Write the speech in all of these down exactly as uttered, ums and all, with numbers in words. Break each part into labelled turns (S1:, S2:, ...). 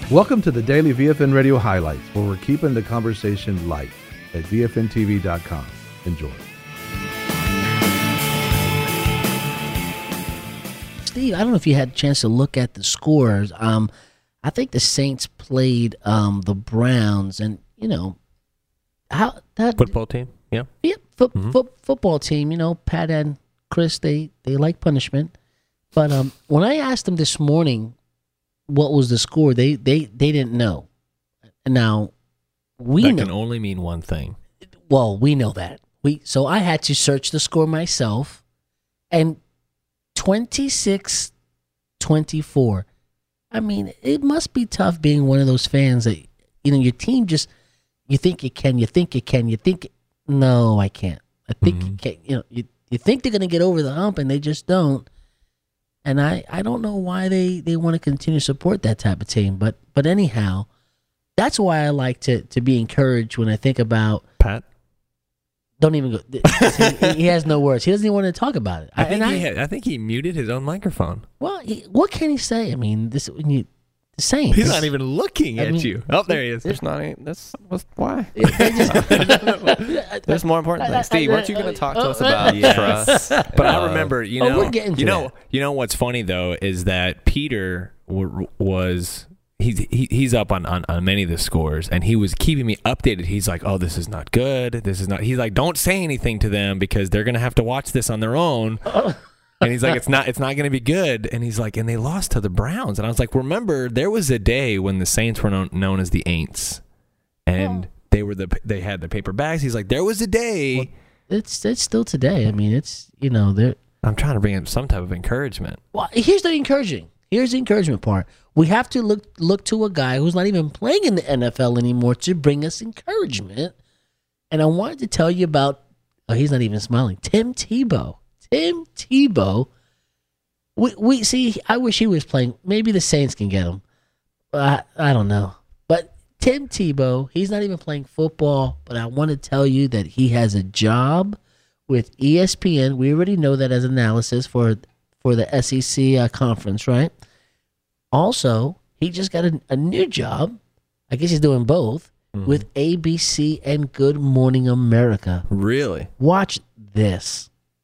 S1: Welcome to the Daily V F N Radio Highlights, where we're keeping the conversation light at V F N T V dot com. Enjoy.
S2: Steve, I don't know if you had a chance to look at the scores. Um, I think the Saints played um, the Browns, and, you know, how that
S3: football team, yeah,
S2: yeah, fo-
S3: Mm-hmm.
S2: fo- football team. You know, Pat and Chris, they they like punishment. But um, when I asked them this morning what was the score, they they they didn't know. Now we
S3: that
S2: know.
S3: can only mean one thing.
S2: Well, we know that. We so I had to search the score myself, and twenty-six twenty-four. I mean, it must be tough being one of those fans that, you know, your team just, you think you can, you think you can, you think, no, I can't. I think
S3: Mm-hmm.
S2: you can't. You know, you, you think they're going to get over the hump, and they just don't. And I, I don't know why they, they want to continue to support that type of team. But but anyhow, that's why I like to, to be encouraged when I think about
S3: Pat?
S2: Don't even go. he, he has no words. He doesn't even want to talk about it.
S3: I think,
S2: and
S3: he
S2: I,
S3: had, I think he muted his own microphone.
S2: well, he, what can he say? I mean, this when you the Saints.
S3: He's not even looking
S2: I
S3: at
S2: mean,
S3: you. Oh, there he is.
S4: There's not any. That's what's why.
S2: They just-
S4: There's more important things. Steve, weren't you going to talk to us about
S3: Yes.
S4: trust?
S3: But I
S4: Uh,
S3: remember, you
S2: oh,
S3: know,
S2: we're getting to
S3: you know,
S2: that.
S3: you know what's funny though is that Peter w- was he's he, he's up on, on on many of the scores, and he was keeping me updated. He's like, "Oh, this is not good. This is not." He's like, "Don't say anything to them because they're gonna have to watch this on their own." And he's like, "It's not. It's not going to be good." And he's like, "And they lost to the Browns." And I was like, "Remember, there was a day when the Saints were known, known as the Aints, and they were the they had the paper bags." He's like, "There was a day."
S2: Well, it's it's still today. I mean, it's you know they're.
S3: I'm trying to bring in some type of encouragement.
S2: Well, here's the encouraging. Here's the encouragement part. We have to look look to a guy who's not even playing in the N F L anymore to bring us encouragement. And I wanted to tell you about. Oh, he's not even smiling. Tim Tebow. Tim Tebow. We we see. I wish he was playing. Maybe the Saints can get him. I I don't know. But Tim Tebow, he's not even playing football. But I want to tell you that he has a job with E S P N. We already know that as analysis for for the S E C uh, conference, right? Also, he just got a, a new job. I guess he's doing both
S3: Mm-hmm.
S2: with A B C and Good Morning America.
S3: Really?
S2: Watch this.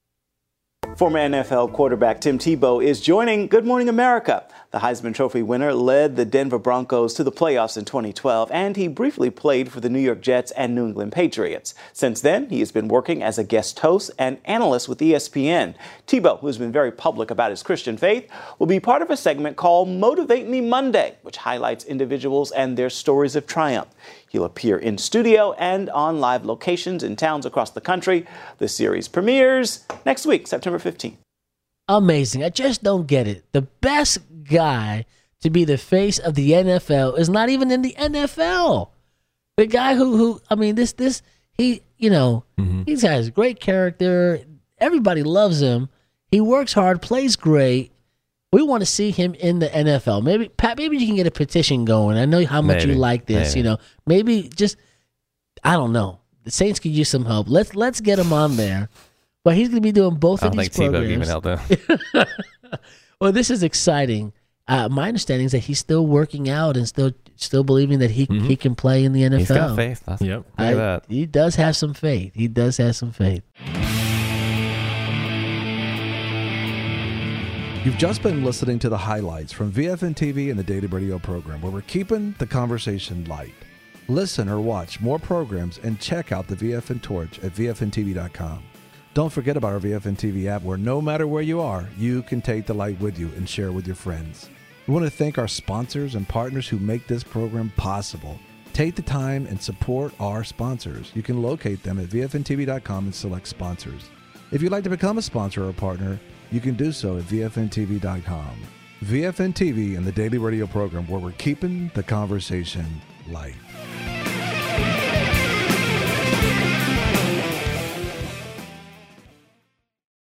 S5: Former N F L quarterback Tim Tebow is joining Good Morning America. The Heisman Trophy winner led the Denver Broncos to the playoffs in twenty twelve, and he briefly played for the New York Jets and New England Patriots. Since then, he has been working as a guest host and analyst with E S P N. Tebow, who has been very public about his Christian faith, will be part of a segment called Motivate Me Monday, which highlights individuals and their stories of triumph. He'll appear in studio and on live locations in towns across the country. The series premieres next week, September fifteenth.
S2: Amazing. I just don't get it. The best guy to be the face of the N F L is not even in the N F L. The guy who, who I mean, this, this, he, you know,
S3: Mm-hmm.
S2: he's has great character. Everybody loves him. He works hard, plays great. We want to see him in the N F L. Maybe, Pat, maybe you can get a petition going. I know how much
S3: Maybe.
S2: you like this.
S3: Maybe.
S2: You know, maybe just, I don't know. The Saints could use some help. Let's let's get him on there. But he's going to be doing both
S4: I
S2: of
S4: don't
S2: these
S4: think Tebow
S2: programs.
S4: even helped him.
S2: Well, this is exciting. Uh, my understanding is that he's still working out and still still believing that he he can play in the N F L.
S4: He's got faith. That's,
S3: Yep.
S4: Look
S2: I-
S4: at that.
S2: He does have some faith. He does have some faith.
S1: You've just been listening to the highlights from V F N T V and the Daily Radio program, where we're keeping the conversation light. Listen or watch more programs and check out the V F N Torch at V F N T V dot com. Don't forget about our V F N T V app, where no matter where you are, you can take the light with you and share with your friends. We want to thank our sponsors and partners who make this program possible. Take the time and support our sponsors. You can locate them at V F N T V dot com and select sponsors. If you'd like to become a sponsor or a partner, you can do so at V F N T V dot com. V F N T V and the Daily Radio program, where we're keeping the conversation light.